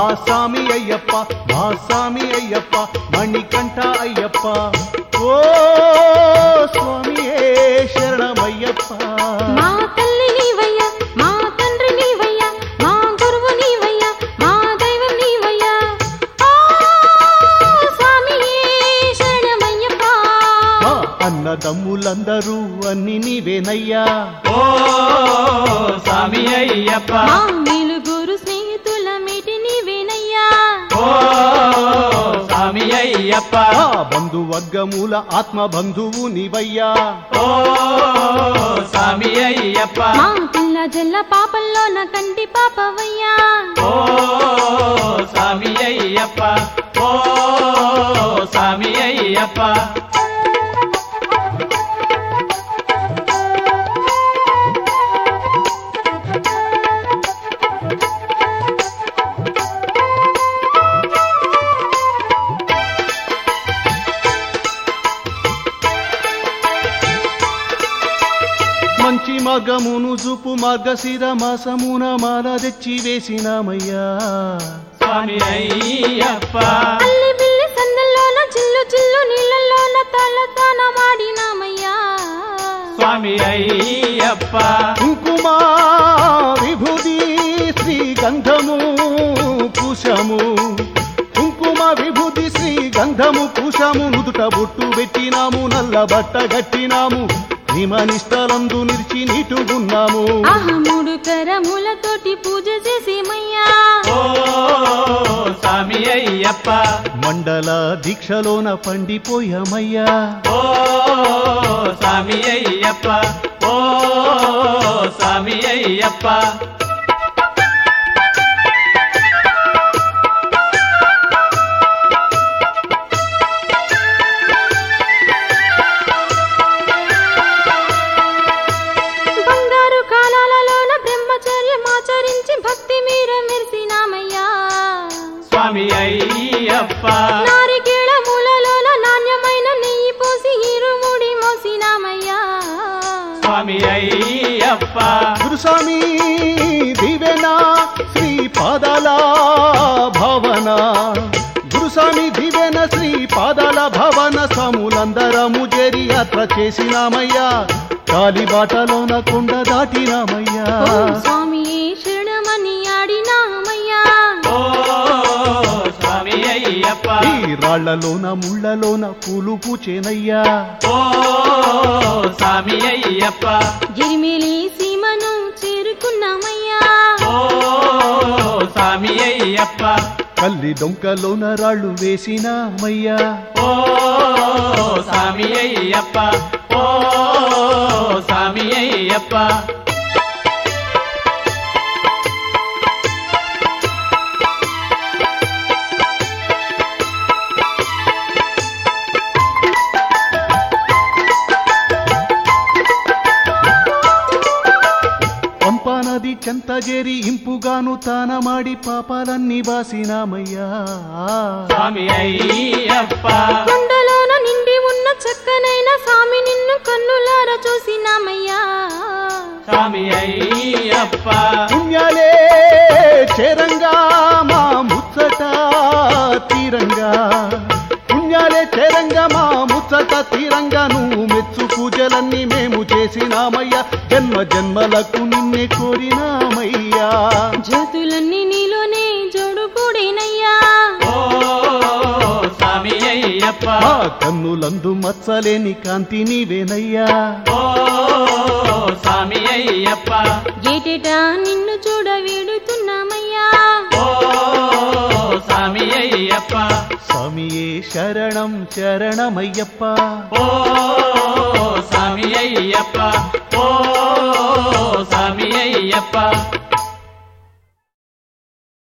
స్వామి అయ్యప్ప మా స్వామి అయ్యప్ప మణికంఠ అయ్యప్ప ఓ స్వామియే శరణమయ్యప్ప మా తల్లి నీవయ్యా మా తండ్రి నీవయ్యా మా గురువు నీవయ్యా మా దైవం నీవయ్యా ఓ స్వామియే శరణమయ్యప్ప మా అన్నదమ్ములందరూ అన్ని నీవేనయ్యా ఓ స్వామి అయ్యప్ప మా మేలుగురు స్నేహితుల మేటి నీవేనయ్యా ఓ స్వామి అయ్యప్ప ఆ బంధువర్గముల ఆత్మ బంధువు నీవయ్యా ఓ స్వామి అయ్యప్ప మా పిల్ల జల్ల పాపల్లో నా కంటి పాపవయ్యా ఓ స్వామి అయ్యప్ప ఓ స్వామి అయ్యప్ప మంచి మార్గమును చూపు మార్గశిర మాసమున మాల తెచ్చి వేసినామయ్యా స్వామి అయ్యప్ప అల్లి బిల్లి సందల్లోన చిల్లు చిల్లు నీళ్ళల్లోన తల మాడినామయ్యా స్వామి అయ్యప్ప కుంకుమ విభూది శ్రీగంధము పూషము కుంకుమ విభూతి శ్రీగంధము పూషము నుదుట బొట్టు పెట్టినాము నల్ల బట్ట గట్టినాము నిమనిష్టలందు నిలిచి నీటుగున్నాము ఆహా మూడు కరములతోటి పూజ చేసేమయ్యా ఓ స్వామి అయ్యప్ప మండల దీక్షలోన పండిపోయామయ్యా ఓ స్వామి అయ్యప్ప ఓ స్వామి అయ్యప్ప బంగారు కాలాలలోన బ్రహ్మచర్యమాచరించి భక్తి మీర మెరిసినామయ్యా స్వామి అయ్యప్ప నారికేళ మూలలోన నాణ్యమైన నెయ్యి పోసి ఇరుముడి మోసినామయ్యా స్వామి అయ్యప్ప గురుస్వామి దివెన శ్రీ పాదాల భావన గురుస్వామి దివెన శ్రీ పాదాల భావన స్వాములందరము చేరి యాత్ర చేసినామయ్యా కాలిబాటలోన కొండ దాటినామయ్యా ఓం స్వామియే శరణమని ఆడినామయ్యా ఓ స్వామి అయ్యప్ప ఈ రాళ్లలోన ముళ్ళలోన పూలు పూచేనయ్యా ఓ స్వామి అయ్యప్ప గిరిమిలి సీమను చేరుకున్నామయ్యా ఓ స్వామి అయ్యప్ప కల్లి డొంకలోన రాళ్ళు వేసినామయ్యా ఓ స్వామి అయ్యప్ప ఓ స్వామి అయ్యప్ప పంపా నది చెంతజేరి ఇంపుగాను తాన మాడి పాపాలన్నీ బాసినామయ్యా స్వామి అయ్యప్ప కొండలోన నిండి ఉన్న చక్కనైన స్వామి నిన్ను కన్నులార చూసినామయ్యా స్వామి అయ్యప్ప పుణ్యాలే చేరంగా మా ముచ్చట తీరంగా పుణ్యాలే చేరంగా మా ముచ్చట తీరంగా నువ్వు మెచ్చు పూజలన్నీ మేము చేసినామయ్యా జన్మ జన్మలకు నిన్నే కోరినామయ్యా జ్యోతులన్నీ నీలోనే జోడుకూడేనయ్యా ఓ స్వామి అయ్యప్ప మా కన్నులందు మచ్చలేని కాంతి నీవేనయ్యా ఓ స్వామి అయ్యప్ప ఏటేటా నిన్ను చూడ వేడుతున్నామయ్యా ఓ స్వామి అయ్యప్ప స్వామియే శరణం శరణమయ్యప్ప ఓ స్వామి అయ్యప్ప ఓ స్వామి అయ్యప్ప